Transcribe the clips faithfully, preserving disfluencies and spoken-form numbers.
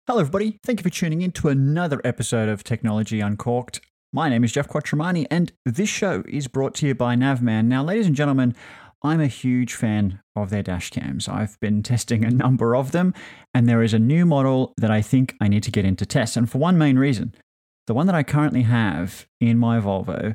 Hello, everybody. Thank you for tuning in to another episode of Technology Uncorked. My name is Jeff Quattromani, and this show is brought to you by Navman. Now, ladies and gentlemen, I'm a huge fan of their dash cams. I've been testing a number of them, and there is a new model that I think I need to get into test. And for one main reason, the one that I currently have in my Volvo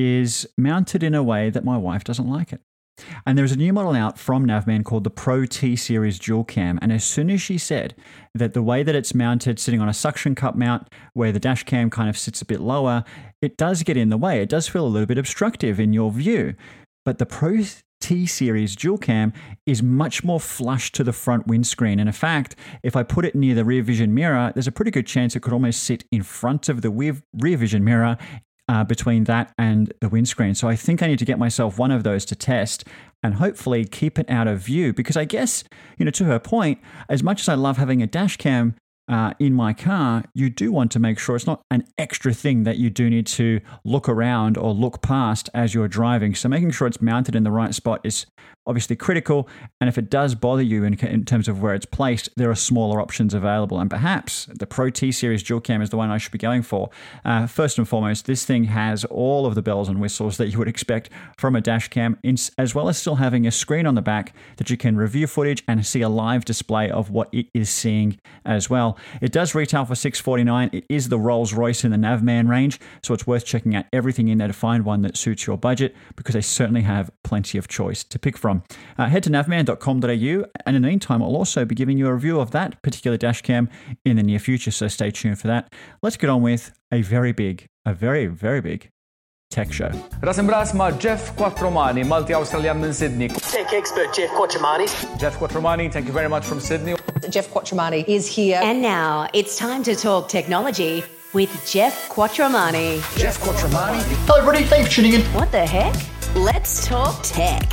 is mounted in a way that my wife doesn't like it. And there's a new model out from Navman called the Pro T-Series Dual Cam. And as soon as she said that the way that it's mounted, sitting on a suction cup mount where the dash cam kind of sits a bit lower, it does get in the way. It does feel a little bit obstructive in your view. But the Pro T-Series Dual Cam is much more flush to the front windscreen. And in fact, if I put it near the rear vision mirror, there's a pretty good chance it could almost sit in front of the rear vision mirror Uh, between that and the windscreen. So I think I need to get myself one of those to test and hopefully keep it out of view, because I guess, you know, to her point, as much as I love having a dash cam uh, in my car, you do want to make sure it's not an extra thing that you do need to look around or look past as you're driving. So making sure it's mounted in the right spot is obviously critical. And if it does bother you in, in terms of where it's placed, there are smaller options available. And perhaps the Pro T-Series Dual Cam is the one I should be going for. Uh, first and foremost, this thing has all of the bells and whistles that you would expect from a dash cam, as well as still having a screen on the back that you can review footage and see a live display of what it is seeing as well. It does retail for six hundred forty-nine dollars. It is the Rolls-Royce in the Navman range, so it's worth checking out everything in there to find one that suits your budget, because they certainly have plenty of choice to pick from. Uh, head to navman dot com dot a u, and in the meantime, I'll also be giving you a review of that particular dash cam in the near future, so stay tuned for that. Let's get on with a very big, a very, very big tech show. Ras imbras ma' Jeff Quattromani, multi-Australian in Sydney. Tech expert Jeff Quattromani. Jeff Quattromani, thank you very much from Sydney. Jeff Quattromani is here. And now it's time to talk technology with Jeff Quattromani. Jeff Quattromani. Hello, everybody. Thanks for tuning in. What the heck? Let's talk tech.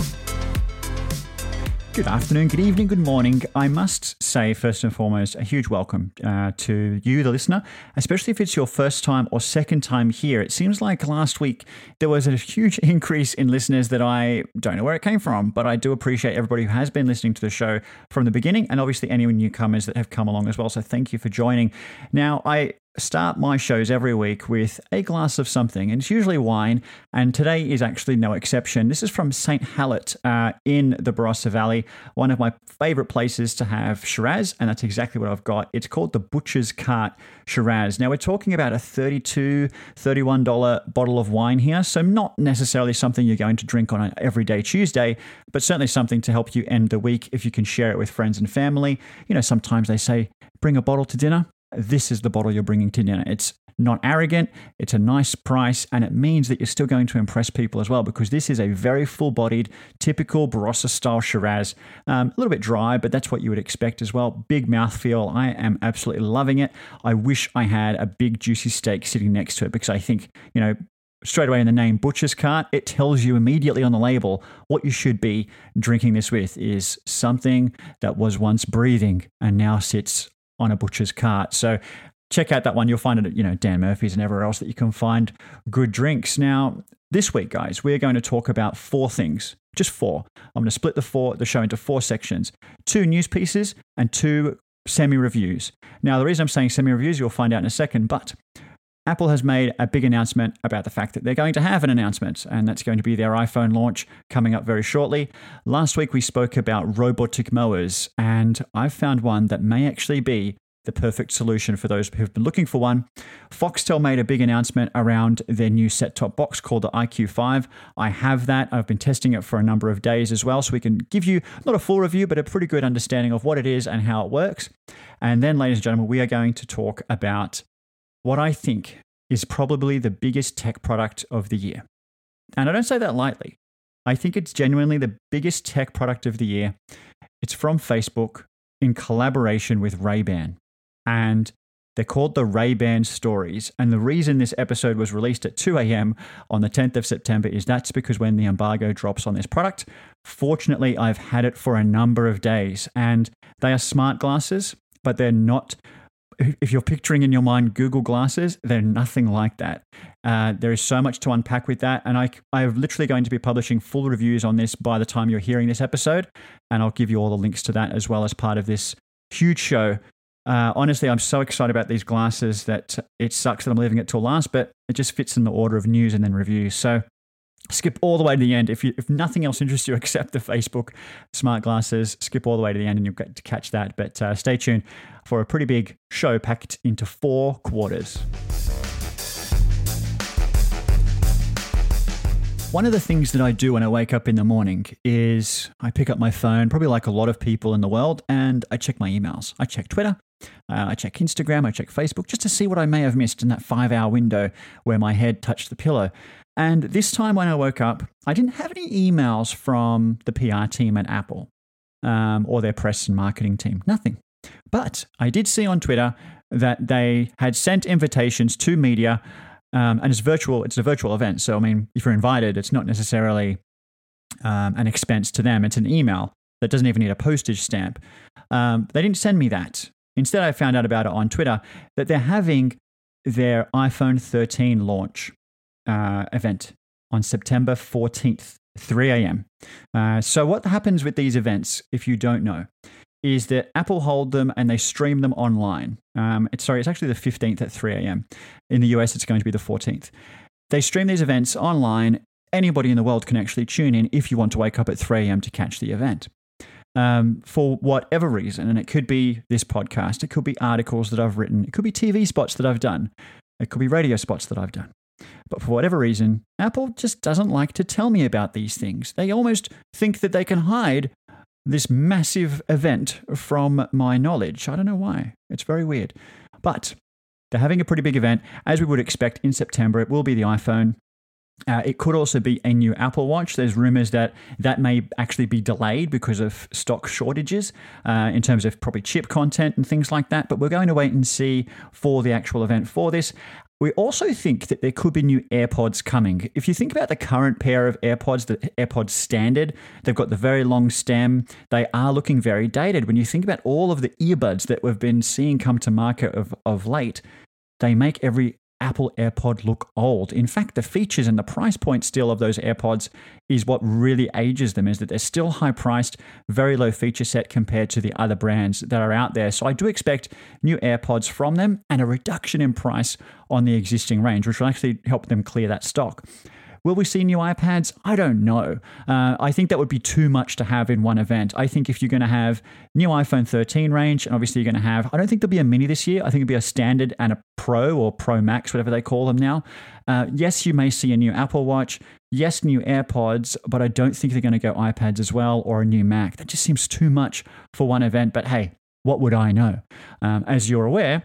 Good afternoon, good evening, good morning. I must say, first and foremost, a huge welcome uh, to you, the listener, especially if it's your first time or second time here. It seems like last week there was a huge increase in listeners that I don't know where it came from, but I do appreciate everybody who has been listening to the show from the beginning, and obviously any newcomers that have come along as well. So thank you for joining. Now, I start my shows every week with a glass of something, and it's usually wine, and today is actually no exception. This is from Saint Hallett uh, in the Barossa Valley, one of my favorite places to have Shiraz, and that's exactly what I've got. It's called the Butcher's Cart Shiraz. Now, we're talking about a thirty-two dollars, thirty-one dollars bottle of wine here, so not necessarily something you're going to drink on an everyday Tuesday, but certainly something to help you end the week if you can share it with friends and family. You know, sometimes they say, bring a bottle to dinner. This is the bottle you're bringing to dinner. It's not arrogant, it's a nice price, and it means that you're still going to impress people as well, because this is a very full-bodied, typical Barossa-style Shiraz. Um, a little bit dry, but that's what you would expect as well. Big mouthfeel. I am absolutely loving it. I wish I had a big, juicy steak sitting next to it, because I think, you know, straight away in the name Butcher's Cart, it tells you immediately on the label what you should be drinking this with is something that was once breathing and now sits on a butcher's cart. So check out that one. You'll find it at, you know, Dan Murphy's and everywhere else that you can find good drinks. Now, this week, guys, we're going to talk about four things, just four. I'm going to split the four, the show into four sections, two news pieces and two semi-reviews. Now, the reason I'm saying semi-reviews, you'll find out in a second, but Apple has made a big announcement about the fact that they're going to have an announcement, and that's going to be their iPhone launch coming up very shortly. Last week, we spoke about robotic mowers, and I've found one that may actually be the perfect solution for those who've been looking for one. Foxtel made a big announcement around their new set-top box called the I Q five. I have that. I've been testing it for a number of days as well, so we can give you not a full review, but a pretty good understanding of what it is and how it works. And then, ladies and gentlemen, we are going to talk about what I think is probably the biggest tech product of the year. And I don't say that lightly. I think it's genuinely the biggest tech product of the year. It's from Facebook in collaboration with Ray-Ban. And they're called the Ray-Ban Stories. And the reason this episode was released at two a.m. on the tenth of September is that's because when the embargo drops on this product, fortunately, I've had it for a number of days. And they are smart glasses, but they're not, if you're picturing in your mind Google glasses, they're nothing like that. Uh, there is so much to unpack with that. And I, I'm literally going to be publishing full reviews on this by the time you're hearing this episode. And I'll give you all the links to that as well as part of this huge show Uh, honestly, I'm so excited about these glasses that it sucks that I'm leaving it till last, but it just fits in the order of news and then reviews. So skip all the way to the end. If you, if nothing else interests you except the Facebook smart glasses, skip all the way to the end and you'll get to catch that. But uh, stay tuned for a pretty big show packed into four quarters. One of the things that I do when I wake up in the morning is I pick up my phone, probably like a lot of people in the world, and I check my emails. I check Twitter, uh, I check Instagram, I check Facebook, just to see what I may have missed in that five-hour window where my head touched the pillow. And this time when I woke up, I didn't have any emails from the P R team at Apple um, or their press and marketing team. Nothing. But I did see on Twitter that they had sent invitations to media. Um, and it's virtual. It's a virtual event. So, I mean, if you're invited, it's not necessarily um, an expense to them. It's an email that doesn't even need a postage stamp. Um, they didn't send me that. Instead, I found out about it on Twitter that they're having their iPhone thirteen launch uh, event on September fourteenth, three a.m. Uh, so what happens with these events, if you don't know, is that Apple hold them and they stream them online. Um, it's, sorry, it's actually the fifteenth at three a.m. In the U S, it's going to be the fourteenth. They stream these events online. Anybody in the world can actually tune in if you want to wake up at three a.m. to catch the event. Um, for whatever reason, and it could be this podcast, it could be articles that I've written, it could be T V spots that I've done, it could be radio spots that I've done. But for whatever reason, Apple just doesn't like to tell me about these things. They almost think that they can hide this massive event from my knowledge. I don't know why. It's very weird. But they're having a pretty big event, as we would expect in September. It will be the iPhone. Uh, it could also be a new Apple Watch. There's rumors that that may actually be delayed because of stock shortages uh, in terms of probably chip content and things like that. But we're going to wait and see for the actual event for this. We also think that there could be new AirPods coming. If you think about the current pair of AirPods, the AirPods Standard, they've got the very long stem. They are looking very dated. When you think about all of the earbuds that we've been seeing come to market of, of late, they make every Apple AirPod look old. In fact, the features and the price point still of those AirPods is what really ages them, is that they're still high priced, very low feature set compared to the other brands that are out there. So I do expect new AirPods from them and a reduction in price on the existing range, which will actually help them clear that stock. Will we see new iPads? I don't know. Uh, I think that would be too much to have in one event. I think if you're going to have new iPhone thirteen range, and obviously you're going to have, I don't think there'll be a mini this year. I think it'll be a standard and a Pro or Pro Max, whatever they call them now. Uh, yes, you may see a new Apple Watch. Yes, new AirPods, but I don't think they're going to go iPads as well or a new Mac. That just seems too much for one event. But hey, what would I know? Um, as you're aware,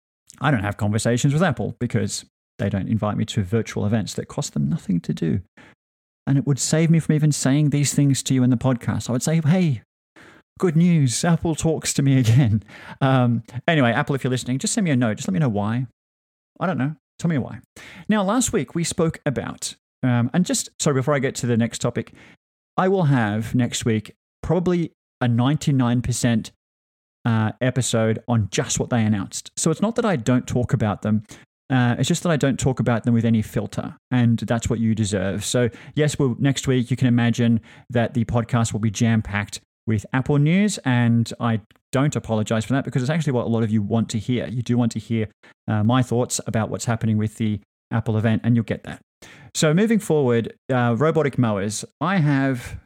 I don't have conversations with Apple because they don't invite me to virtual events that cost them nothing to do. And it would save me from even saying these things to you in the podcast. I would say, hey, good news, Apple talks to me again. Um, anyway, Apple, if you're listening, just send me a note. Just let me know why. I don't know. Tell me why. Now, last week we spoke about, um, and just, sorry, before I get to the next topic, I will have next week probably a ninety-nine percent uh, episode on just what they announced. So it's not that I don't talk about them. Uh, it's just that I don't talk about them with any filter, and that's what you deserve. So yes, well, next week you can imagine that the podcast will be jam-packed with Apple news, and I don't apologize for that because it's actually what a lot of you want to hear. You do want to hear uh, my thoughts about what's happening with the Apple event, and you'll get that. So moving forward, uh, robotic mowers. I have,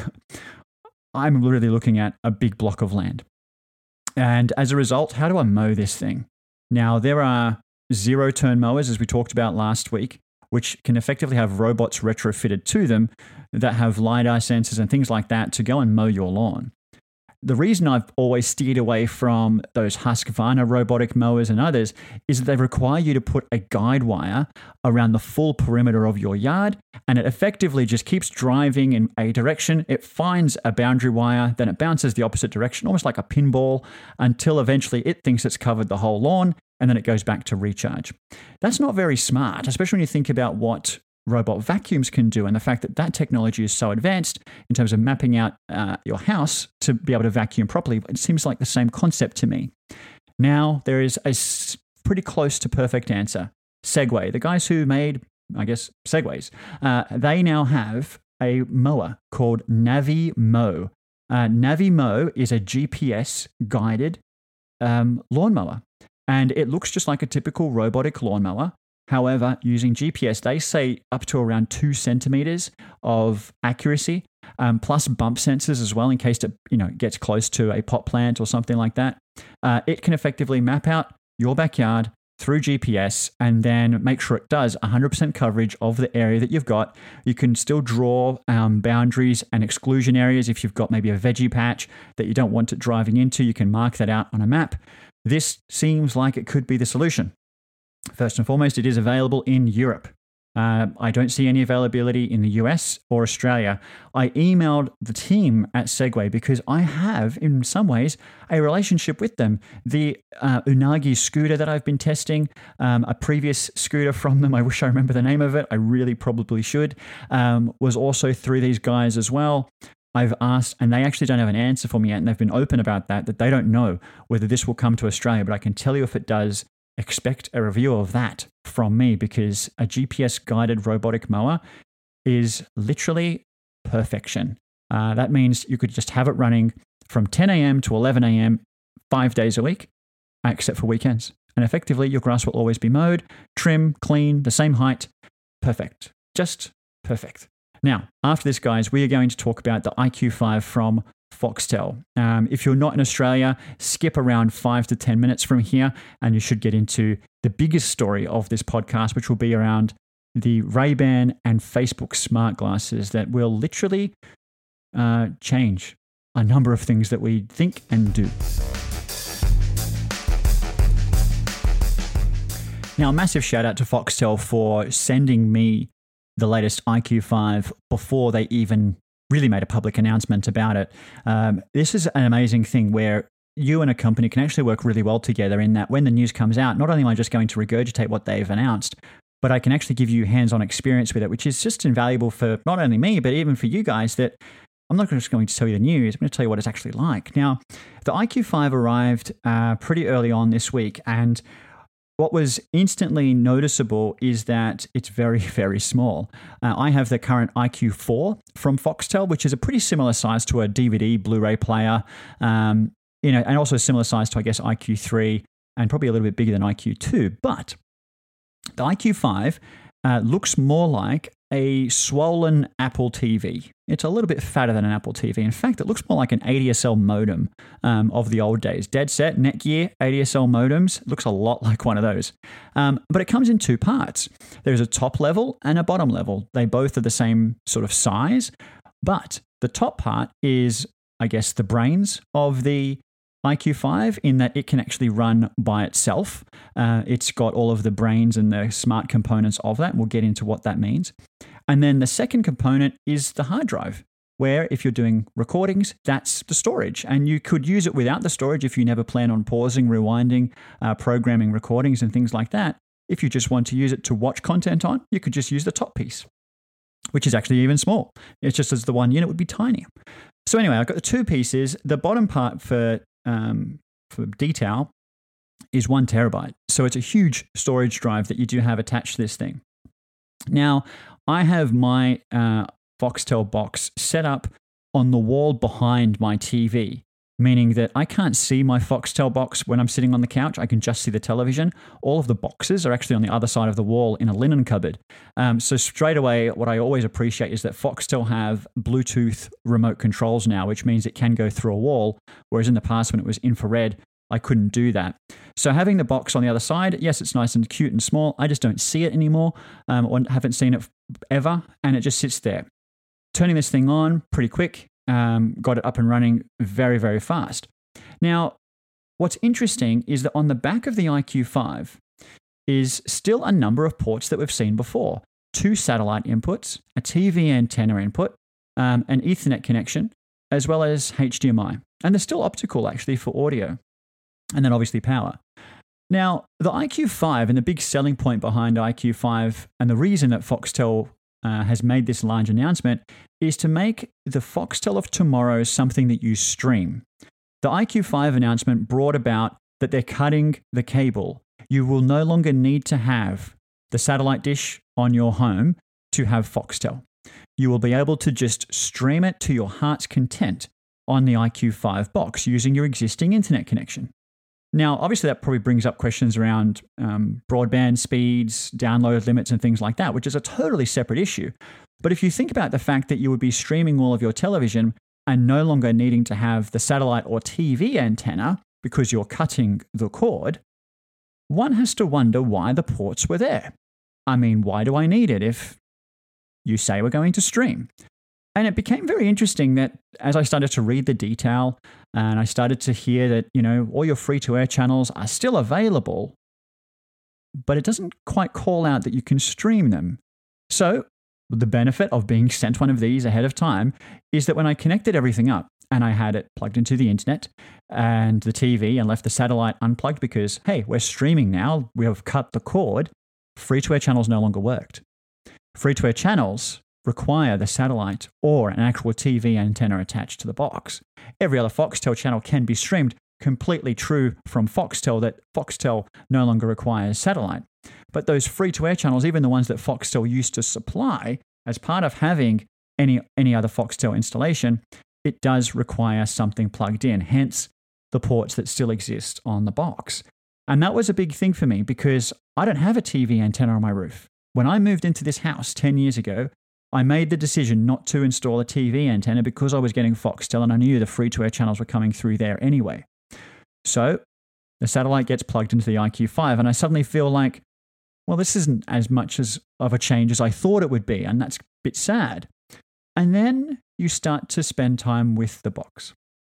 I'm literally looking at a big block of land. And as a result, how do I mow this thing? Now, there are zero-turn mowers, as we talked about last week, which can effectively have robots retrofitted to them that have LiDAR sensors and things like that to go and mow your lawn. The reason I've always steered away from those Husqvarna robotic mowers and others is that they require you to put a guide wire around the full perimeter of your yard, and it effectively just keeps driving in a direction. It finds a boundary wire, then it bounces the opposite direction, almost like a pinball, until eventually it thinks it's covered the whole lawn, and then it goes back to recharge. That's not very smart, especially when you think about what robot vacuums can do and the fact that that technology is so advanced in terms of mapping out uh, your house to be able to vacuum properly. It seems like the same concept to me. Now, there is a s- pretty close to perfect answer. Segway, the guys who made, I guess, Segways, uh, they now have a mower called Navi Mow. Uh, Navi Mow is a G P S guided um, lawnmower. And it looks just like a typical robotic lawnmower. However, using G P S, they say up to around two centimeters of accuracy, um, plus bump sensors as well in case it you know gets close to a pot plant or something like that. Uh, it can effectively map out your backyard through G P S and then make sure it does one hundred percent coverage of the area that you've got. You can still draw um, boundaries and exclusion areas. If you've got maybe a veggie patch that you don't want it driving into, you can mark that out on a map. This seems like it could be the solution. First and foremost, it is available in Europe. Uh, I don't see any availability in the U S or Australia. I emailed the team at Segway because I have, in some ways, a relationship with them. The uh, Unagi scooter that I've been testing, um, a previous scooter from them, I wish I remember the name of it, I really probably should, um, was also through these guys as well. I've asked, and they actually don't have an answer for me yet, and they've been open about that, that they don't know whether this will come to Australia, but I can tell you if it does, expect a review of that from me because a G P S-guided robotic mower is literally perfection. Uh, that means you could just have it running from ten a.m. to eleven a.m. five days a week, except for weekends. And effectively, your grass will always be mowed, trim, clean, the same height. Perfect. Just perfect. Now, after this, guys, we are going to talk about the I Q five from Foxtel. Um, if you're not in Australia, skip around five to ten minutes from here, and you should get into the biggest story of this podcast, which will be around the Ray-Ban and Facebook smart glasses that will literally uh, change a number of things that we think and do. Now, a massive shout out to Foxtel for sending me the latest I Q five before they even really made a public announcement about it. Um, this is an amazing thing where you and a company can actually work really well together in that when the news comes out, not only am I just going to regurgitate what they've announced, but I can actually give you hands-on experience with it, which is just invaluable for not only me, but even for you guys that I'm not just going to tell you the news, I'm going to tell you what it's actually like. Now, the I Q five arrived uh, pretty early on this week, and what was instantly noticeable is that it's very, very small. Uh, I have the current I Q four from Foxtel, which is a pretty similar size to a D V D Blu-ray player, um, you know, and also a similar size to, I guess, I Q three, and probably a little bit bigger than I Q two. But the I Q five uh, looks more like a swollen Apple T V. It's a little bit fatter than an Apple T V. In fact, it looks more like an A D S L modem um, of the old days. Dead set, Netgear, A D S L modems. It looks a lot like one of those. Um, but it comes in two parts. There's a top level and a bottom level. They both are the same sort of size, but the top part is, I guess, the brains of the I Q five in that it can actually run by itself. Uh, it's got all of the brains and the smart components of that. We'll get into what that means. And then the second component is the hard drive, where if you're doing recordings, that's the storage. And you could use it without the storage if you never plan on pausing, rewinding, uh, programming recordings and things like that. If you just want to use it to watch content on, you could just use the top piece, which is actually even small. It's just as the one unit would be tiny. So anyway, I've got the two pieces. The bottom part for um, for detail is one terabyte. So it's a huge storage drive that you do have attached to this thing. Now, I have my uh, Foxtel box set up on the wall behind my T V, meaning that I can't see my Foxtel box when I'm sitting on the couch. I can just see the television. All of the boxes are actually on the other side of the wall in a linen cupboard. Um, so straight away, what I always appreciate is that Foxtel have Bluetooth remote controls now, which means it can go through a wall, whereas in the past when it was infrared, I couldn't do that. So having the box on the other side, yes, it's nice and cute and small. I just don't see it anymore, um, or haven't seen it ever, and it just sits there. Turning this thing on pretty quick, um, got it up and running very, very fast. Now, what's interesting is that on the back of the I Q five is still a number of ports that we've seen before. Two satellite inputs, a T V antenna input, um, an Ethernet connection, as well as H D M I. And they're still optical, actually, for audio. And then obviously power. Now, the I Q five and the big selling point behind I Q five and the reason that Foxtel uh, has made this large announcement is to make the Foxtel of tomorrow something that you stream. The I Q five announcement brought about that they're cutting the cable. You will no longer need to have the satellite dish on your home to have Foxtel. You will be able to just stream it to your heart's content on the I Q five box using your existing internet connection. Now, obviously, that probably brings up questions around um, broadband speeds, download limits, and things like that, which is a totally separate issue. But if you think about the fact that you would be streaming all of your television and no longer needing to have the satellite or T V antenna because you're cutting the cord, one has to wonder why the ports were there. I mean, why do I need it if you say we're going to stream? And it became very interesting that as I started to read the detail and I started to hear that, you know, all your free-to-air channels are still available, but it doesn't quite call out that you can stream them. So the benefit of being sent one of these ahead of time is that when I connected everything up and I had it plugged into the internet and the T V and left the satellite unplugged because, hey, we're streaming now, we have cut the cord, free-to-air channels no longer worked. Free-to-air channels require the satellite or an actual T V antenna attached to the box. Every other Foxtel channel can be streamed. Completely true from Foxtel that Foxtel no longer requires satellite. But those free-to-air channels, even the ones that Foxtel used to supply as part of having any, any other Foxtel installation, it does require something plugged in, hence the ports that still exist on the box. And that was a big thing for me because I don't have a T V antenna on my roof. When I moved into this house ten years ago, I made the decision not to install a T V antenna because I was getting Foxtel and I knew the free-to-air channels were coming through there anyway. So the satellite gets plugged into the I Q five and I suddenly feel like, well, this isn't as much as of a change as I thought it would be, and that's a bit sad. And then you start to spend time with the box.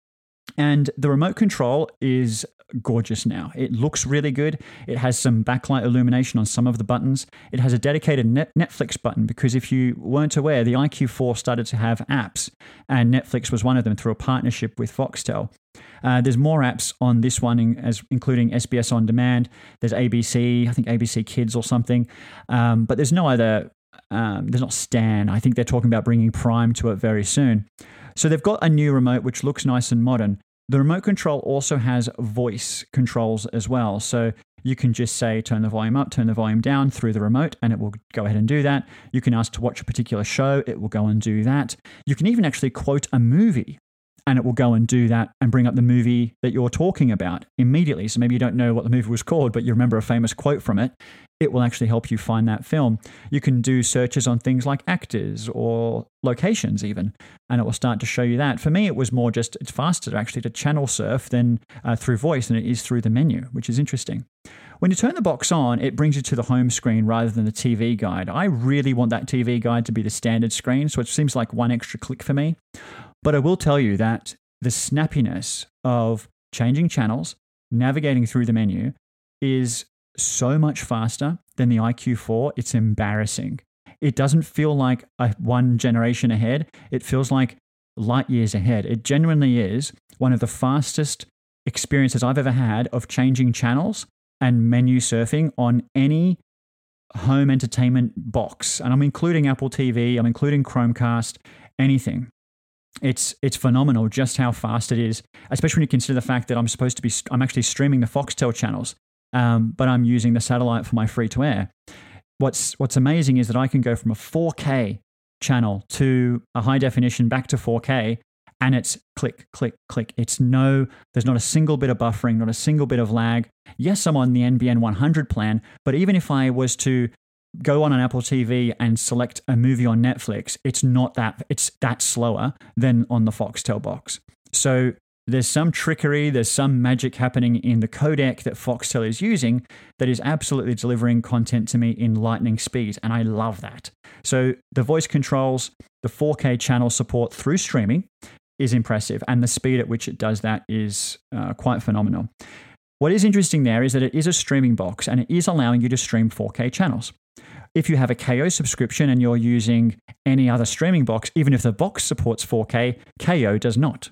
And the remote control is gorgeous now. It looks really good. It has some backlight illumination on some of the buttons. It has a dedicated net Netflix button because if you weren't aware, the I Q four started to have apps and Netflix was one of them through a partnership with Foxtel. Uh, there's more apps on this one, in, as including S B S On Demand. There's A B C, I think A B C Kids or something. Um, but there's no other, um, there's not Stan. I think they're talking about bringing Prime to it very soon. So they've got a new remote which looks nice and modern. The remote control also has voice controls as well. So you can just say, turn the volume up, turn the volume down through the remote, and it will go ahead and do that. You can ask to watch a particular show. It will go and do that. You can even actually quote a movie, and it will go and do that and bring up the movie that you're talking about immediately. So maybe you don't know what the movie was called, but you remember a famous quote from it. It will actually help you find that film. You can do searches on things like actors or locations even, and it will start to show you that. For me, it was more just, it's faster actually to channel surf than uh, through voice than it is through the menu, which is interesting. When you turn the box on, it brings you to the home screen rather than the T V guide. I really want that T V guide to be the standard screen, so it seems like one extra click for me. But I will tell you that the snappiness of changing channels, navigating through the menu is so much faster than the I Q four. It's embarrassing. It doesn't feel like a one generation ahead. It feels like light years ahead. It genuinely is one of the fastest experiences I've ever had of changing channels and menu surfing on any home entertainment box. And I'm including Apple T V, I'm including Chromecast, anything. It's it's phenomenal just how fast it is, especially when you consider the fact that I'm supposed to be, I'm actually streaming the Foxtel channels, um, but I'm using the satellite for my free-to-air. What's what's amazing is that I can go from a four K channel to a high definition back to four K, and it's click, click, click. It's no, there's not a single bit of buffering, not a single bit of lag. Yes, I'm on the N B N one hundred plan, but even if I was to go on an Apple T V and select a movie on Netflix, it's not that, it's that slower than on the Foxtel box. So there's some trickery, there's some magic happening in the codec that Foxtel is using that is absolutely delivering content to me in lightning speed, and I love that. So the voice controls, the four K channel support through streaming is impressive, and the speed at which it does that is uh, quite phenomenal. What is interesting there is that it is a streaming box, and it is allowing you to stream four K channels. If you have a K O subscription and you're using any other streaming box, even if the box supports four K, K O does not.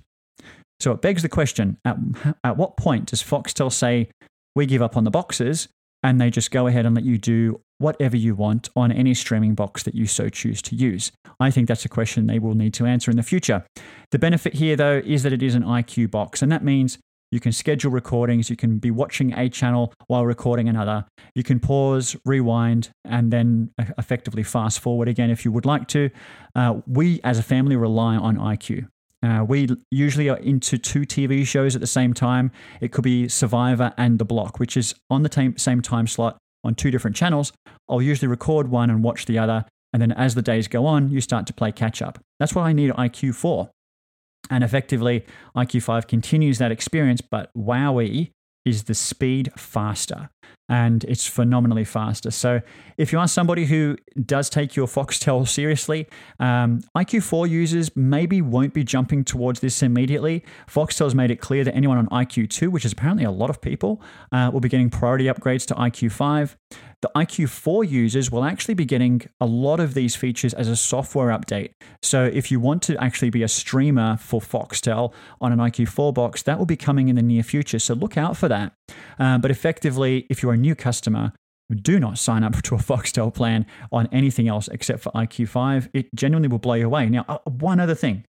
So it begs the question, at, at what point does Foxtel say, we give up on the boxes, and they just go ahead and let you do whatever you want on any streaming box that you so choose to use? I think that's a question they will need to answer in the future. The benefit here, though, is that it is an I Q box, and that means you can schedule recordings. You can be watching a channel while recording another. You can pause, rewind, and then effectively fast forward again if you would like to. Uh, we, as a family, rely on I Q. Uh, we usually are into two T V shows at the same time. It could be Survivor and The Block, which is on the tam- same time slot on two different channels. I'll usually record one and watch the other. And then as the days go on, you start to play catch up. That's what I need I Q for. And effectively, I Q five continues that experience, but Wowee is the speed faster, and it's phenomenally faster. So if you are somebody who does take your Foxtel seriously, um, I Q four users maybe won't be jumping towards this immediately. Foxtel's made it clear that anyone on I Q two, which is apparently a lot of people, uh, will be getting priority upgrades to I Q five. The I Q four users will actually be getting a lot of these features as a software update. So if you want to actually be a streamer for Foxtel on an I Q four box, that will be coming in the near future. So look out for that. Uh, but effectively, if you're a new customer, do not sign up to a Foxtel plan on anything else except for I Q five. It genuinely will blow you away. Now, uh, one other thing.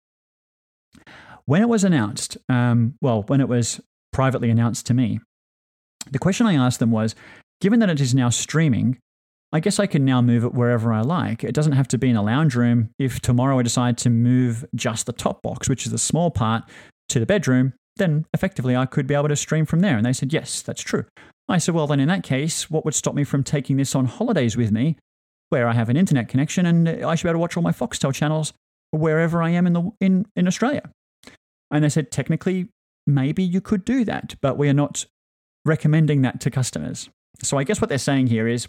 When it was announced, um, well, when it was privately announced to me, the question I asked them was, given that it is now streaming, I guess I can now move it wherever I like. It doesn't have to be in a lounge room. If tomorrow I decide to move just the top box, which is the small part, to the bedroom, then effectively I could be able to stream from there. And they said, yes, that's true. I said, well, then in that case, what would stop me from taking this on holidays with me, where I have an internet connection and I should be able to watch all my Foxtel channels wherever I am in the in, in Australia? And they said, technically, maybe you could do that, but we are not recommending that to customers. So I guess what they're saying here is,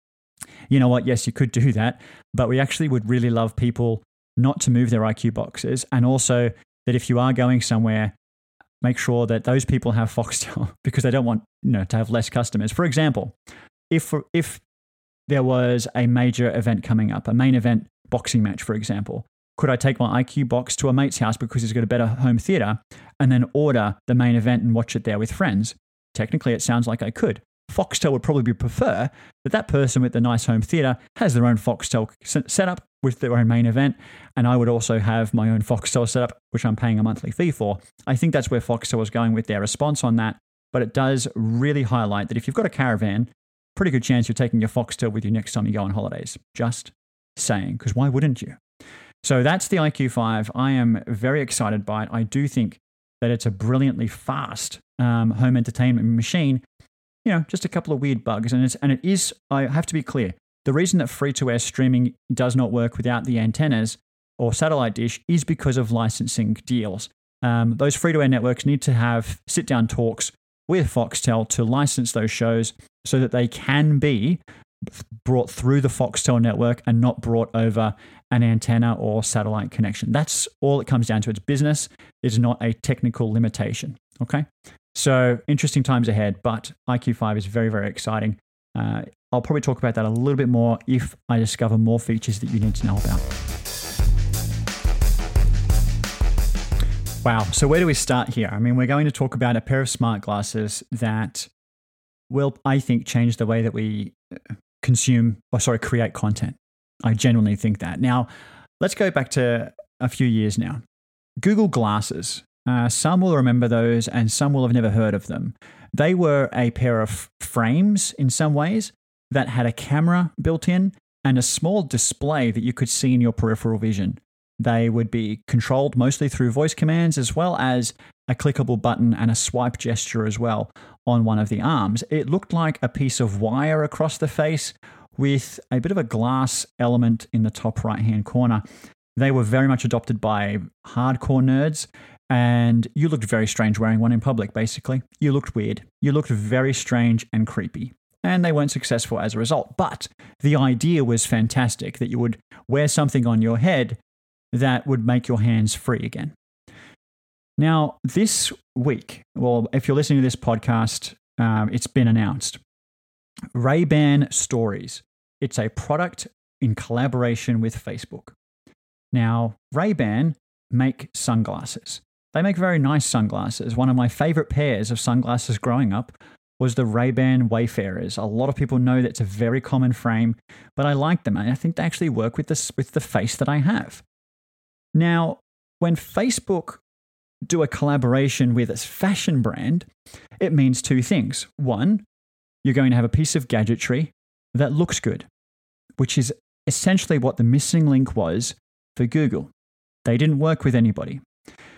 you know what, yes, you could do that, but we actually would really love people not to move their I Q boxes. And also that if you are going somewhere, make sure that those people have Foxtel because they don't want, you know, to have less customers. For example, if if there was a major event coming up, a main event boxing match, for example, could I take my I Q box to a mate's house because he's got a better home theater and then order the main event and watch it there with friends? Technically, it sounds like I could. Foxtel would probably prefer that that person with the nice home theater has their own Foxtel setup with their own main event, and I would also have my own Foxtel setup, which I'm paying a monthly fee for. I think that's where Foxtel was going with their response on that, but it does really highlight that if you've got a caravan, pretty good chance you're taking your Foxtel with you next time you go on holidays. Just saying, because why wouldn't you? So that's the I Q five. I am very excited by it. I do think that it's a brilliantly fast um, home entertainment machine. You know, just a couple of weird bugs. And, it's, and it is, I have to be clear, the reason that free-to-air streaming does not work without the antennas or satellite dish is because of licensing deals. Um, those free-to-air networks need to have sit-down talks with Foxtel to license those shows so that they can be brought through the Foxtel network and not brought over an antenna or satellite connection. That's all it comes down to. It's business. It's not a technical limitation. Okay? So interesting times ahead, but I Q five is very, very exciting. Uh, I'll probably talk about that a little bit more if I discover more features that you need to know about. Wow. So where do we start here? I mean, we're going to talk about a pair of smart glasses that will, I think, change the way that we consume, or sorry, create content. I genuinely think that. Now, let's go back to a few years now. Google Glasses. Uh, some will remember those and some will have never heard of them. They were a pair of frames in some ways that had a camera built in and a small display that you could see in your peripheral vision. They would be controlled mostly through voice commands as well as a clickable button and a swipe gesture as well on one of the arms. It looked like a piece of wire across the face with a bit of a glass element in the top right-hand corner. They were very much adopted by hardcore nerds. And you looked very strange wearing one in public, basically. You looked weird. You looked very strange and creepy. And they weren't successful as a result. But the idea was fantastic, that you would wear something on your head that would make your hands free again. Now, this week, well, if you're listening to this podcast, um, it's been announced. Ray-Ban Stories. It's a product in collaboration with Facebook. Now, Ray-Ban make sunglasses. They make very nice sunglasses. One of my favorite pairs of sunglasses growing up was the Ray-Ban Wayfarers. A lot of people know that it's a very common frame, but I like them. And I think they actually work with this with the face that I have. Now, when Facebook do a collaboration with a fashion brand, it means two things. One, you're going to have a piece of gadgetry that looks good, which is essentially what the missing link was for Google. They didn't work with anybody.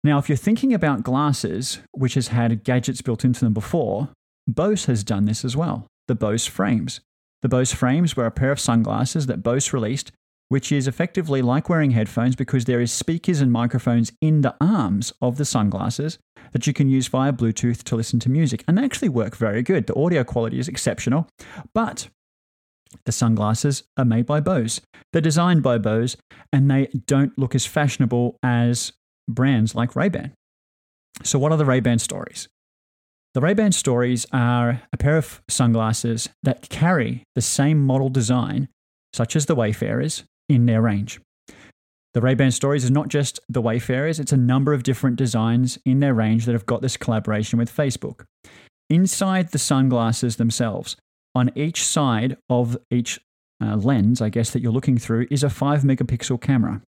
Now, if you're thinking about glasses, which has had gadgets built into them before, Bose has done this as well. The Bose frames. The Bose frames were a pair of sunglasses that Bose released, which is effectively like wearing headphones because there is speakers and microphones in the arms of the sunglasses that you can use via Bluetooth to listen to music. And they actually work very good. The audio quality is exceptional, but the sunglasses are made by Bose. They're designed by Bose, and they don't look as fashionable as brands like Ray-Ban. So what are the Ray-Ban stories? The Ray-Ban stories are a pair of sunglasses that carry the same model design, such as the Wayfarers, in their range. The Ray-Ban stories is not just the Wayfarers, it's a number of different designs in their range that have got this collaboration with Facebook. Inside the sunglasses themselves, on each side of each uh, lens, I guess, that you're looking through, is a five megapixel camera.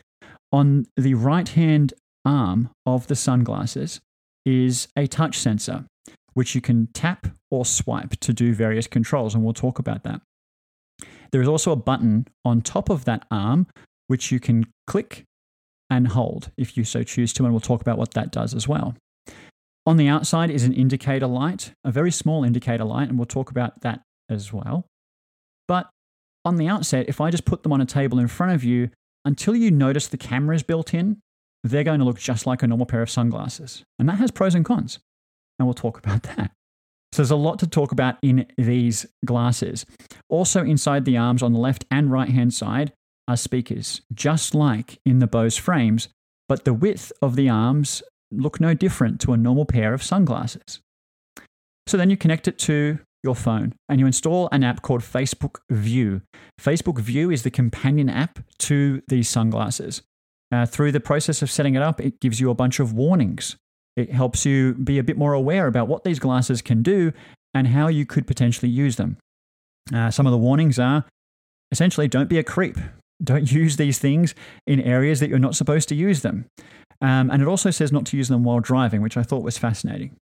On the right-hand arm of the sunglasses is a touch sensor, which you can tap or swipe to do various controls, and we'll talk about that. There is also a button on top of that arm, which you can click and hold if you so choose to, and we'll talk about what that does as well. On the outside is an indicator light, a very small indicator light, and we'll talk about that as well. But on the outset, if I just put them on a table in front of you, until you notice the camera is built in, they're going to look just like a normal pair of sunglasses. And that has pros and cons, and we'll talk about that. So there's a lot to talk about in these glasses. Also inside the arms on the left and right-hand side are speakers, just like in the Bose frames, but the width of the arms look no different to a normal pair of sunglasses. So then you connect it to your phone and you install an app called Facebook View. Facebook View is the companion app to these sunglasses. Uh, through the process of setting it up, it gives you a bunch of warnings. It helps you be a bit more aware about what these glasses can do and how you could potentially use them. Uh, some of the warnings are essentially don't be a creep. Don't use these things in areas that you're not supposed to use them. Um, and it also says not to use them while driving, which I thought was fascinating.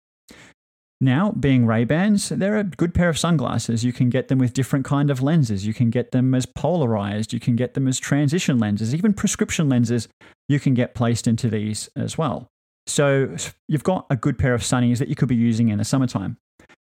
Now, being Ray-Bans, they're a good pair of sunglasses. You can get them with different kind of lenses. You can get them as polarized. You can get them as transition lenses. Even prescription lenses you can get placed into these as well. So you've got a good pair of sunnies that you could be using in the summertime.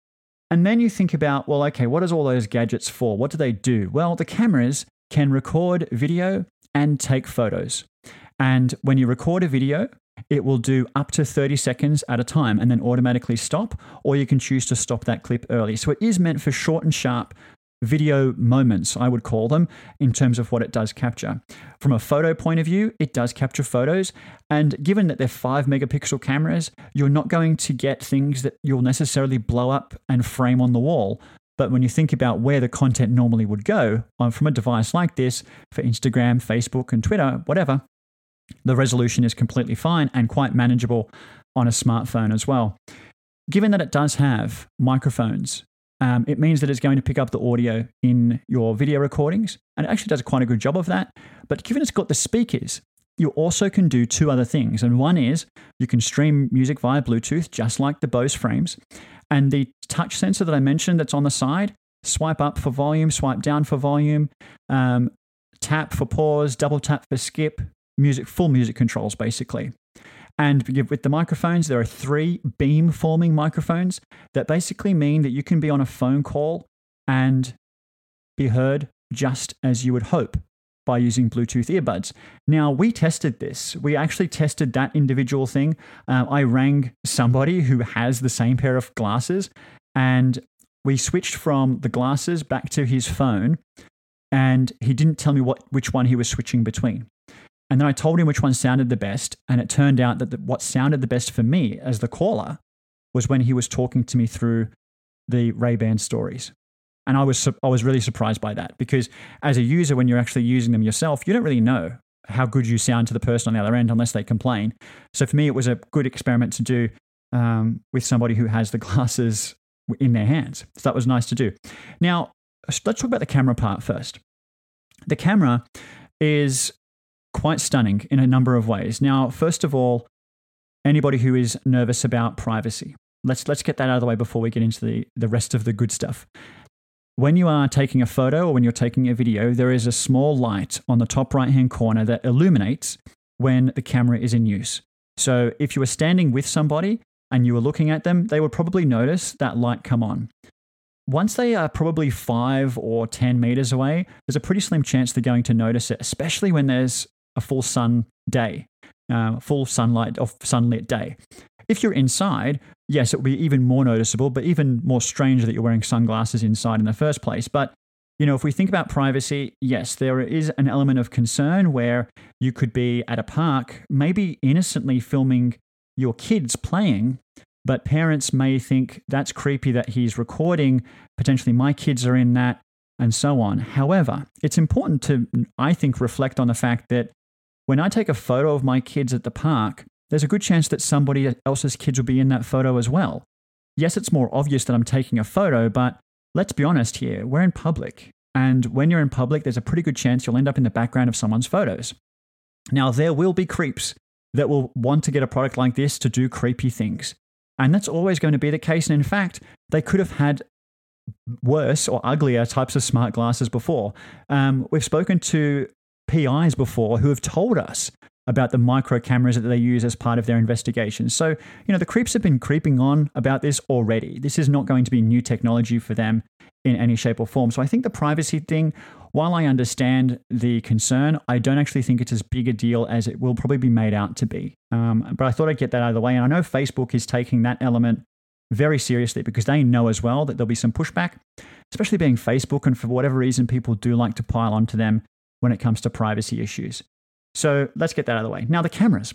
And then you think about, well, okay, what is all those gadgets for? What do they do? Well, the cameras can record video and take photos. And when you record a video, it will do up to thirty seconds at a time and then automatically stop, or you can choose to stop that clip early. So it is meant for short and sharp video moments, I would call them, in terms of what it does capture. From a photo point of view, it does capture photos. And given that they're five megapixel cameras, you're not going to get things that you'll necessarily blow up and frame on the wall. But when you think about where the content normally would go from a device like this, for Instagram, Facebook, and Twitter, whatever, the resolution is completely fine and quite manageable on a smartphone as well. Given that it does have microphones, um, it means that it's going to pick up the audio in your video recordings, and it actually does quite a good job of that. But given it's got the speakers, you also can do two other things. And one is you can stream music via Bluetooth, just like the Bose frames. And the touch sensor that I mentioned that's on the side, swipe up for volume, swipe down for volume, um, tap for pause, double tap for skip, music, full music controls basically. And with the microphones, there are three beam-forming microphones that basically mean that you can be on a phone call and be heard just as you would hope by using Bluetooth earbuds. Now, we tested this. We actually tested that individual thing. Uh, I rang somebody who has the same pair of glasses, and we switched from the glasses back to his phone, and he didn't tell me what which one he was switching between. And then I told him which one sounded the best, and it turned out that the, what sounded the best for me as the caller was when he was talking to me through the Ray-Ban stories. And I was I was really surprised by that, because as a user, when you're actually using them yourself, you don't really know how good you sound to the person on the other end unless they complain. So for me, it was a good experiment to do um, with somebody who has the glasses in their hands. So that was nice to do. Now, let's talk about the camera part first. The camera is quite stunning in a number of ways. Now, first of all, anybody who is nervous about privacy, let's let's get that out of the way before we get into the, the rest of the good stuff. When you are taking a photo or when you're taking a video, there is a small light on the top right-hand corner that illuminates when the camera is in use. So if you were standing with somebody and you were looking at them, they would probably notice that light come on. Once they are probably five or ten meters away, there's a pretty slim chance they're going to notice it, especially when there's a full sun day, uh, full sunlight or sunlit day. If you're inside, yes, it will be even more noticeable, but even more strange that you're wearing sunglasses inside in the first place. But, you know, if we think about privacy, yes, there is an element of concern where you could be at a park, maybe innocently filming your kids playing, but parents may think that's creepy that he's recording, potentially my kids are in that, and so on. However, it's important to, I think, reflect on the fact that when I take a photo of my kids at the park, there's a good chance that somebody else's kids will be in that photo as well. Yes, it's more obvious that I'm taking a photo, but let's be honest here, we're in public. And when you're in public, there's a pretty good chance you'll end up in the background of someone's photos. Now, there will be creeps that will want to get a product like this to do creepy things. And that's always going to be the case. And in fact, they could have had worse or uglier types of smart glasses before. Um, we've spoken to P Is before who have told us about the micro cameras that they use as part of their investigation. So, you know, the creeps have been creeping on about this already. This is not going to be new technology for them in any shape or form. So I think the privacy thing, while I understand the concern, I don't actually think it's as big a deal as it will probably be made out to be. Um, but I thought I'd get that out of the way. And I know Facebook is taking that element very seriously because they know as well that there'll be some pushback, especially being Facebook. And for whatever reason, people do like to pile onto them when it comes to privacy issues. So let's get that out of the way. Now, the cameras.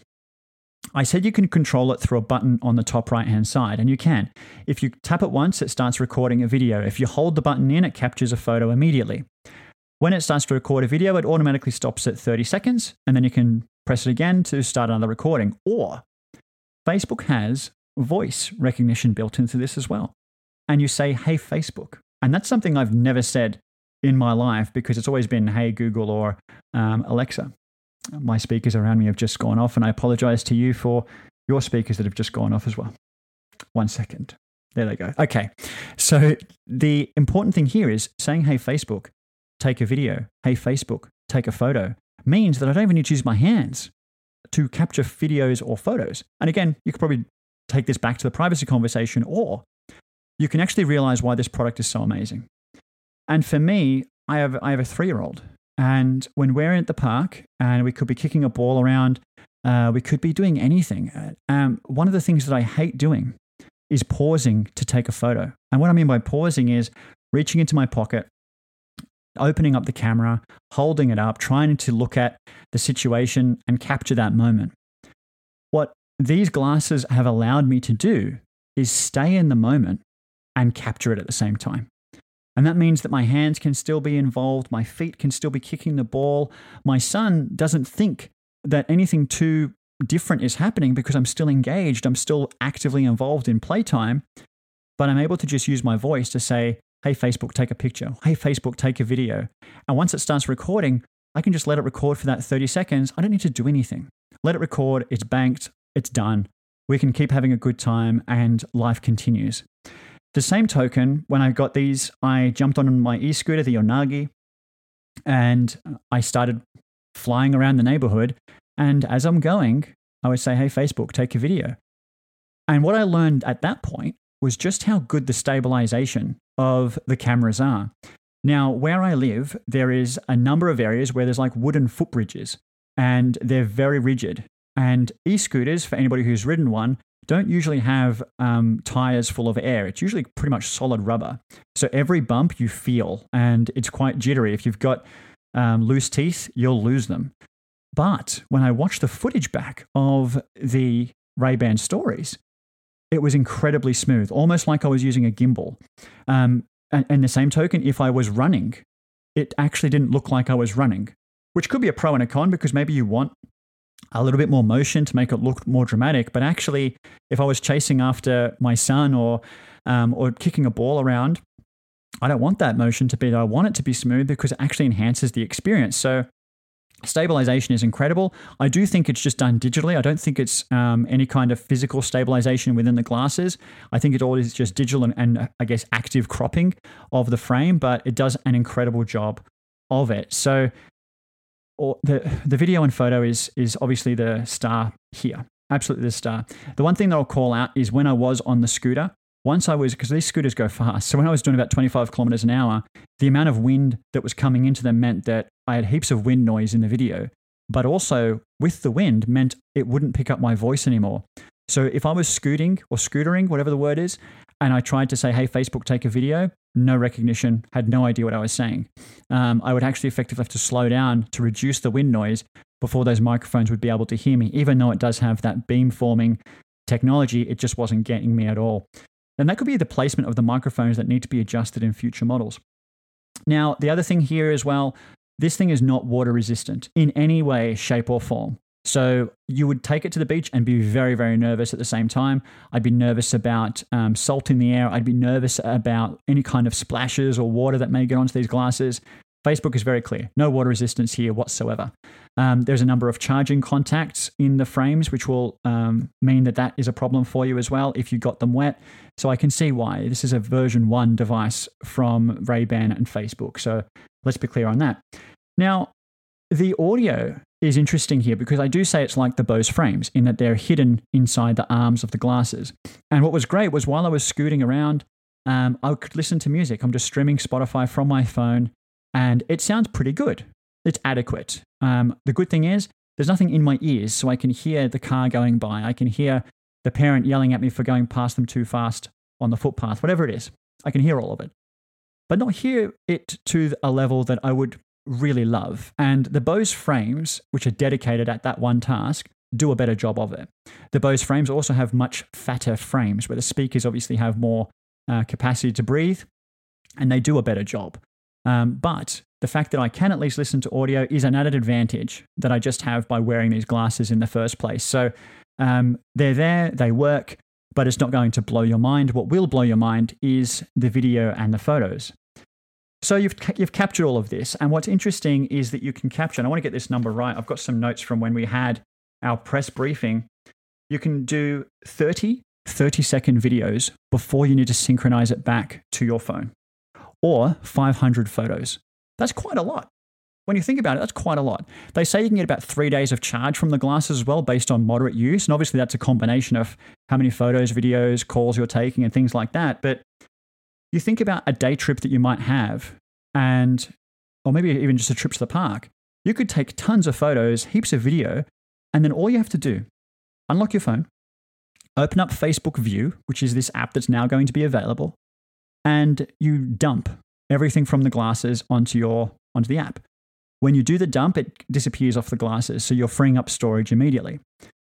I said you can control it through a button on the top right-hand side, and you can. If you tap it once, it starts recording a video. If you hold the button in, it captures a photo immediately. When it starts to record a video, it automatically stops at thirty seconds, and then you can press it again to start another recording. Or Facebook has voice recognition built into this as well. And you say, hey, Facebook. And that's something I've never said in my life because it's always been, hey, Google or um, Alexa. My speakers around me have just gone off, and I apologize to you for your speakers that have just gone off as well. One second. There they go. Okay. So the important thing here is saying, hey, Facebook, take a video. Hey, Facebook, take a photo. Means that I don't even need to use my hands to capture videos or photos. And again, you could probably take this back to the privacy conversation, or you can actually realize why this product is so amazing. And for me, I have, I have a three-year-old. And when we're at the park and we could be kicking a ball around, uh, we could be doing anything. Um, one of the things that I hate doing is pausing to take a photo. And what I mean by pausing is reaching into my pocket, opening up the camera, holding it up, trying to look at the situation and capture that moment. What these glasses have allowed me to do is stay in the moment and capture it at the same time. And that means that my hands can still be involved, my feet can still be kicking the ball. My son doesn't think that anything too different is happening because I'm still engaged, I'm still actively involved in playtime, but I'm able to just use my voice to say, hey, Facebook, take a picture. Hey, Facebook, take a video. And once it starts recording, I can just let it record for that thirty seconds. I don't need to do anything. Let it record, it's banked, it's done. We can keep having a good time and life continues. The same token, when I got these, I jumped on my e-scooter, the Yonagi, and I started flying around the neighborhood. And as I'm going, I would say, hey, Facebook, take a video. And what I learned at that point was just how good the stabilization of the cameras are. Now, where I live, there is a number of areas where there's like wooden footbridges, and they're very rigid. And e-scooters, for anybody who's ridden one, don't usually have um, tires full of air. It's usually pretty much solid rubber. So every bump you feel, and it's quite jittery. If you've got um, loose teeth, you'll lose them. But when I watched the footage back of the Ray-Ban stories, it was incredibly smooth, almost like I was using a gimbal. Um, and, and the same token, if I was running, it actually didn't look like I was running, which could be a pro and a con because maybe you want a little bit more motion to make it look more dramatic. But actually, if I was chasing after my son or um, or kicking a ball around, I don't want that motion to be there. I want it to be smooth because it actually enhances the experience. So stabilization is incredible. I do think it's just done digitally. I don't think it's um, any kind of physical stabilization within the glasses. I think it all is just digital and, and I guess active cropping of the frame, but it does an incredible job of it. So Or the the video and photo is is obviously the star here. Absolutely the star. The one thing that I'll call out is when I was on the scooter, once I was, because these scooters go fast. So when I was doing about twenty-five kilometers an hour, the amount of wind that was coming into them meant that I had heaps of wind noise in the video, but also with the wind meant it wouldn't pick up my voice anymore. So if I was scooting or scootering, whatever the word is, and I tried to say, hey, Facebook, take a video, no recognition, had no idea what I was saying. Um, I would actually effectively have to slow down to reduce the wind noise before those microphones would be able to hear me. Even though it does have that beam forming technology, it just wasn't getting me at all. And that could be the placement of the microphones that need to be adjusted in future models. Now, the other thing here as well, this thing is not water resistant in any way, shape, or form. So you would take it to the beach and be very, very nervous at the same time. I'd be nervous about um, salt in the air. I'd be nervous about any kind of splashes or water that may get onto these glasses. Facebook is very clear. No water resistance here whatsoever. Um, there's a number of charging contacts in the frames, which will um, mean that that is a problem for you as well if you got them wet. So I can see why. This is a version one device from Ray-Ban and Facebook. So let's be clear on that. Now, the audio is interesting here because I do say it's like the Bose frames in that they're hidden inside the arms of the glasses. And what was great was while I was scooting around, um, I could listen to music. I'm just streaming Spotify from my phone. And it sounds pretty good. It's adequate. Um, the good thing is there's nothing in my ears, so I can hear the car going by. I can hear the parent yelling at me for going past them too fast on the footpath, whatever it is. I can hear all of it. But not hear it to a level that I would really love. And the Bose frames, which are dedicated at that one task, do a better job of it. The Bose frames also have much fatter frames, where the speakers obviously have more uh, capacity to breathe, and they do a better job. Um, but the fact that I can at least listen to audio is an added advantage that I just have by wearing these glasses in the first place. So um, they're there, they work, but it's not going to blow your mind. What will blow your mind is the video and the photos. So you've you've captured all of this. And what's interesting is that you can capture, and I want to get this number right. I've got some notes from when we had our press briefing. You can do thirty thirty-second videos before you need to synchronize it back to your phone. Or five hundred photos. That's quite a lot. When you think about it, that's quite a lot. They say you can get about three days of charge from the glasses as well based on moderate use. And obviously that's a combination of how many photos, videos, calls you're taking and things like that. But you think about a day trip that you might have and, or maybe even just a trip to the park. You could take tons of photos, heaps of video, and then all you have to do, unlock your phone, open up Facebook View, which is this app that's now going to be available, and you dump everything from the glasses onto your onto the app. When you do the dump, it disappears off the glasses, so you're freeing up storage immediately.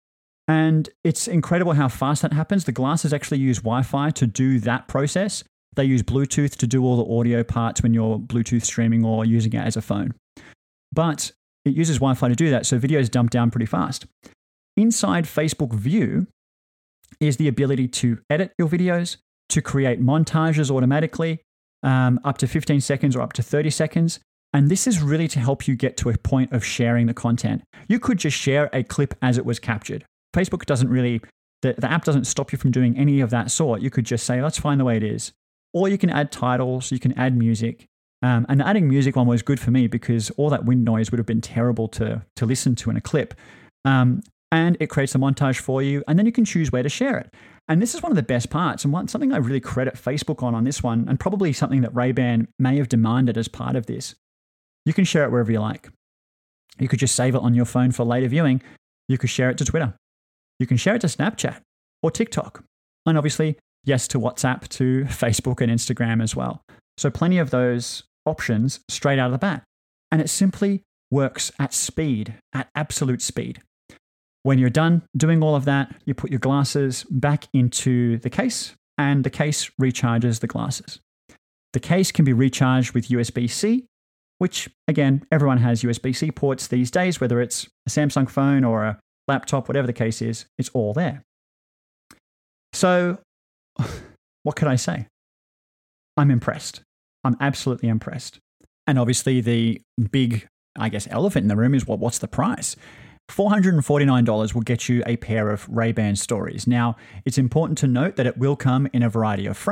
And it's incredible how fast that happens. The glasses actually use Wi-Fi to do that process. They use Bluetooth to do all the audio parts when you're Bluetooth streaming or using it as a phone. But it uses Wi-Fi to do that, so videos dump down pretty fast. Inside Facebook View is the ability to edit your videos, to create montages automatically, um, up to fifteen seconds or up to thirty seconds. And this is really to help you get to a point of sharing the content. You could just share a clip as it was captured. Facebook doesn't really, the, the app doesn't stop you from doing any of that sort. You could just say, let's find the way it is. Or you can add titles, you can add music. Um, and the adding music one was good for me because all that wind noise would have been terrible to, to listen to in a clip. Um, and it creates a montage for you, and then you can choose where to share it. And this is one of the best parts, and one, something I really credit Facebook on on this one, and probably something that Ray-Ban may have demanded as part of this. You can share it wherever you like. You could just save it on your phone for later viewing. You could share it to Twitter. You can share it to Snapchat or TikTok. And obviously, yes, to WhatsApp, to Facebook and Instagram as well. So plenty of those options straight out of the bat. And it simply works at speed, at absolute speed. When you're done doing all of that, you put your glasses back into the case, and the case recharges the glasses. The case can be recharged with U S B C, which, again, everyone has U S B C ports these days, whether it's a Samsung phone or a laptop, whatever the case is, it's all there. So what can I say? I'm impressed. I'm absolutely impressed. And obviously the big, I guess, elephant in the room is what, what's the price? four hundred forty-nine dollars will get you a pair of Ray-Ban Stories. Now, it's important to note that it will come in a variety of frames.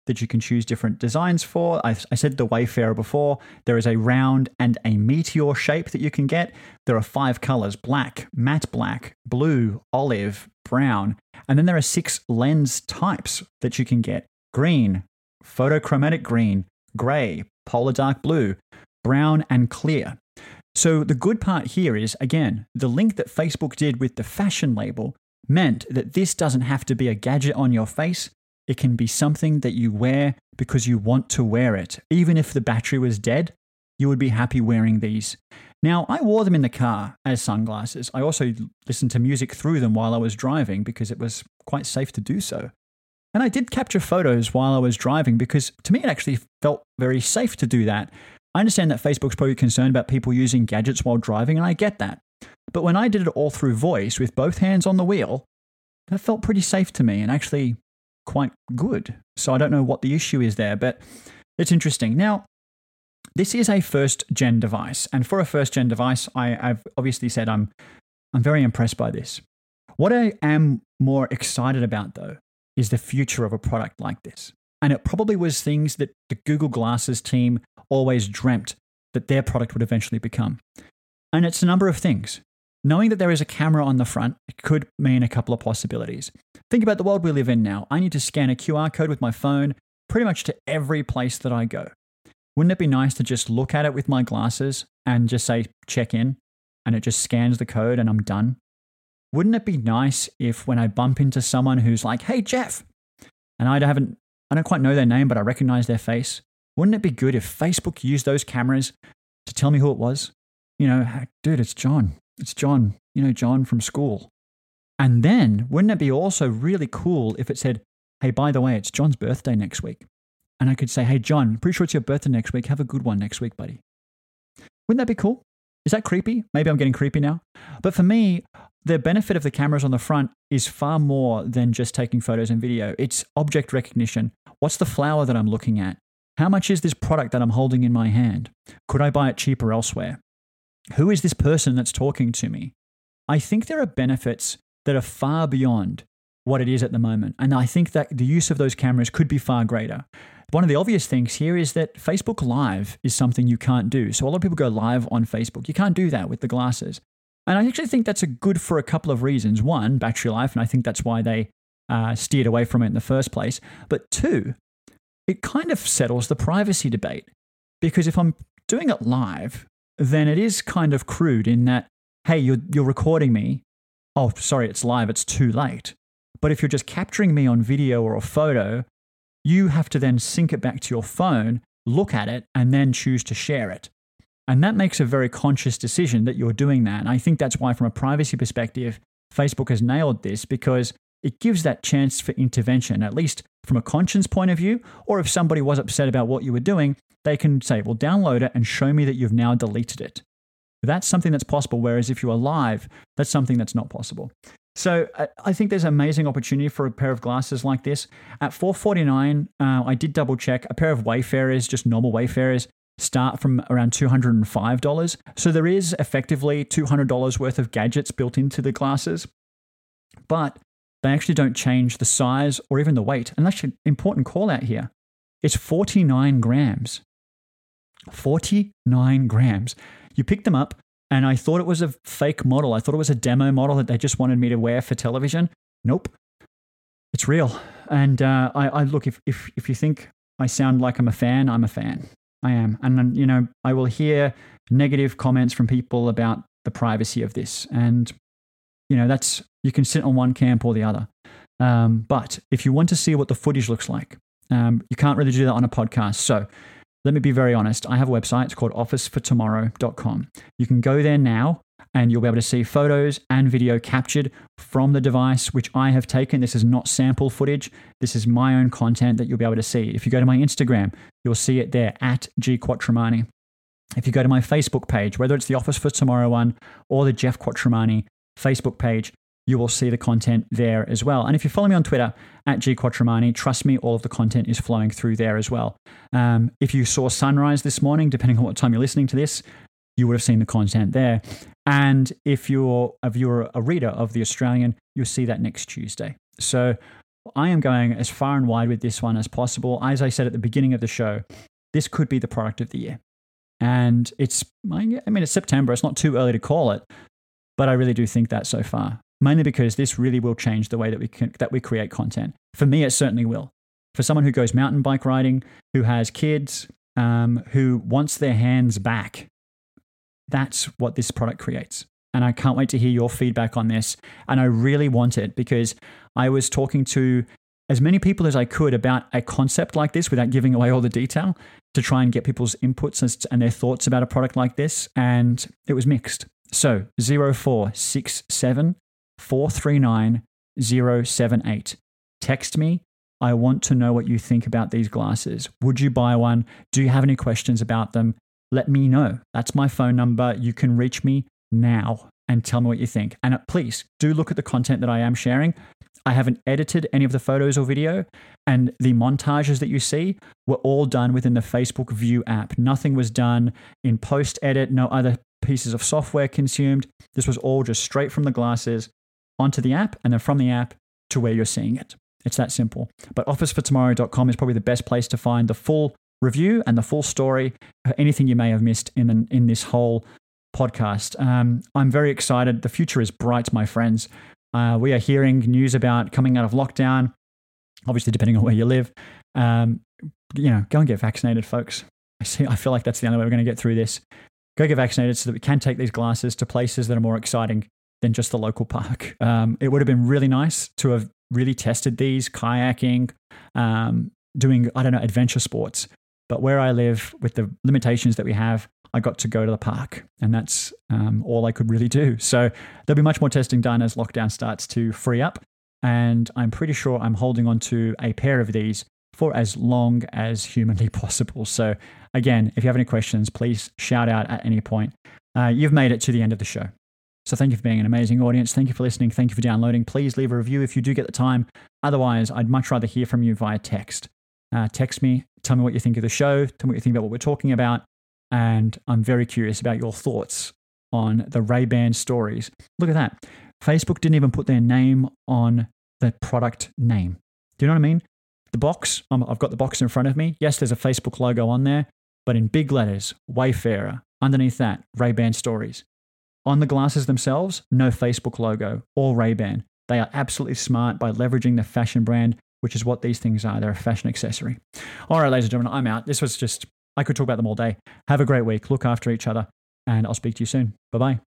that you can choose different designs for. I, I said the Wayfarer before. There is a round and a meteor shape that you can get. There are five colors: black, matte black, blue, olive, brown. And then there are six lens types that you can get: green, photochromatic green, gray, polar dark blue, brown, and clear. So the good part here is, again, the link that Facebook did with the fashion label meant that this doesn't have to be a gadget on your face. It can be something that you wear because you want to wear it. Even if the battery was dead, you would be happy wearing these. Now, I wore them in the car as sunglasses. I also listened to music through them while I was driving because it was quite safe to do so. And I did capture photos while I was driving because to me it actually felt very safe to do that. I understand that Facebook's probably concerned about people using gadgets while driving, and I get that. But when I did it all through voice with both hands on the wheel, that felt pretty safe to me and actually quite good. So I don't know what the issue is there, but it's interesting. Now, this is a first-gen device, and for a first-gen device, I, I've obviously said I'm I'm very impressed by this. What I am more excited about, though, is the future of a product like this. And it probably was things that the Google Glasses team always dreamt that their product would eventually become. And it's a number of things. Knowing that there is a camera on the front, it could mean a couple of possibilities. Think about the world we live in now. I need to scan a Q R code with my phone pretty much to every place that I go. Wouldn't it be nice to just look at it with my glasses and just say, check in, and it just scans the code and I'm done? Wouldn't it be nice if when I bump into someone who's like, hey, Jeff, and I haven't, I don't quite know their name, but I recognize their face. Wouldn't it be good if Facebook used those cameras to tell me who it was? You know, dude, it's John. It's John, you know, John from school. And then wouldn't it be also really cool if it said, hey, by the way, it's John's birthday next week. And I could say, hey, John, pretty sure it's your birthday next week. Have a good one next week, buddy. Wouldn't that be cool? Is that creepy? Maybe I'm getting creepy now. But for me, the benefit of the cameras on the front is far more than just taking photos and video. It's object recognition. What's the flower that I'm looking at? How much is this product that I'm holding in my hand? Could I buy it cheaper elsewhere? Who is this person that's talking to me? I think there are benefits that are far beyond what it is at the moment. And I think that the use of those cameras could be far greater. One of the obvious things here is that Facebook Live is something you can't do. So a lot of people go live on Facebook. You can't do that with the glasses. And I actually think that's a good for a couple of reasons. One, battery life, and I think that's why they uh, steered away from it in the first place. But two, it kind of settles the privacy debate. Because if I'm doing it live, then it is kind of crude in that, hey, you're, you're recording me. Oh, sorry, it's live. It's too late. But if you're just capturing me on video or a photo, you have to then sync it back to your phone, look at it, and then choose to share it. And that makes a very conscious decision that you're doing that. And I think that's why, from a privacy perspective, Facebook has nailed this, because it gives that chance for intervention, at least from a conscience point of view. Or if somebody was upset about what you were doing, they can say, well, download it and show me that you've now deleted it. That's something that's possible. Whereas if you are live, that's something that's not possible. So I think there's an amazing opportunity for a pair of glasses like this. At four forty-nine, uh, I did double check. A pair of Wayfarers, just normal Wayfarers, start from around two hundred five dollars. So there is effectively two hundred dollars worth of gadgets built into the glasses, but they actually don't change the size or even the weight. And that's an important call out here. It's forty-nine grams. forty-nine grams. You pick them up, and I thought it was a fake model. I thought it was a demo model that they just wanted me to wear for television. Nope. It's real. And uh, I, I look, if, if if you think I sound like I'm a fan, I'm a fan. I am. And, you know, I will hear negative comments from people about the privacy of this. And, you know, that's, you can sit on one camp or the other. Um, but if you want to see what the footage looks like, um, you can't really do that on a podcast. So let me be very honest. I have a website. It's called office for tomorrow dot com. You can go there now and you'll be able to see photos and video captured from the device, which I have taken. This is not sample footage. This is my own content that you'll be able to see. If you go to my Instagram, you'll see it there at G Quattramani. If you go to my Facebook page, whether it's the Office for Tomorrow one or the Jeff Quattramani Facebook page, you will see the content there as well. And if you follow me on Twitter at G Quattramani, trust me, all of the content is flowing through there as well. Um, if you saw sunrise this morning, depending on what time you're listening to this, you would have seen the content there. And if you're, if you're a reader of The Australian, you'll see that next Tuesday. So I am going as far and wide with this one as possible. As I said at the beginning of the show, this could be the product of the year. And it's, I mean, it's September. It's not too early to call it, but I really do think that so far. Mainly because this really will change the way that we can, that we create content. For me, it certainly will. For someone who goes mountain bike riding, who has kids, um, who wants their hands back, that's what this product creates. And I can't wait to hear your feedback on this. And I really want it because I was talking to as many people as I could about a concept like this without giving away all the detail to try and get people's inputs and their thoughts about a product like this. And it was mixed. So zero four six seven four three nine zero seven eight. Text me. I want to know what you think about these glasses. Would you buy one? Do you have any questions about them? Let me know. That's my phone number. You can reach me now and tell me what you think. And please do look at the content that I am sharing. I haven't edited any of the photos or video, and the montages that you see were all done within the Facebook View app. Nothing was done in post-edit, no other pieces of software consumed. This was all just straight from the glasses onto the app, and then from the app to where you're seeing it. It's that simple. But office for tomorrow dot com is probably the best place to find the full review and the full story, anything you may have missed in the, in this whole podcast. Um, I'm very excited. The future is bright, my friends. Uh, we are hearing news about coming out of lockdown, obviously depending on where you live. Um, you know, go and get vaccinated, folks. I see. I feel like that's the only way we're going to get through this. Go get vaccinated so that we can take these glasses to places that are more exciting than just the local park. Um, it would have been really nice to have really tested these, kayaking, um, doing, I don't know, adventure sports. But where I live, with the limitations that we have, I got to go to the park, and that's um, all I could really do. So there'll be much more testing done as lockdown starts to free up. And I'm pretty sure I'm holding on to a pair of these for as long as humanly possible. So again, if you have any questions, please shout out at any point. Uh, you've made it to the end of the show. So thank you for being an amazing audience. Thank you for listening. Thank you for downloading. Please leave a review if you do get the time. Otherwise, I'd much rather hear from you via text. Uh, text me. Tell me what you think of the show. Tell me what you think about what we're talking about. And I'm very curious about your thoughts on the Ray-Ban stories. Look at that. Facebook didn't even put their name on the product name. Do you know what I mean? The box, um, I've got the box in front of me. Yes, there's a Facebook logo on there, but in big letters, Wayfarer. Underneath that, Ray-Ban stories. On the glasses themselves, no Facebook logo or Ray-Ban. They are absolutely smart by leveraging the fashion brand, which is what these things are. They're a fashion accessory. All right, ladies and gentlemen, I'm out. This was just, I could talk about them all day. Have a great week. Look after each other, and I'll speak to you soon. Bye-bye.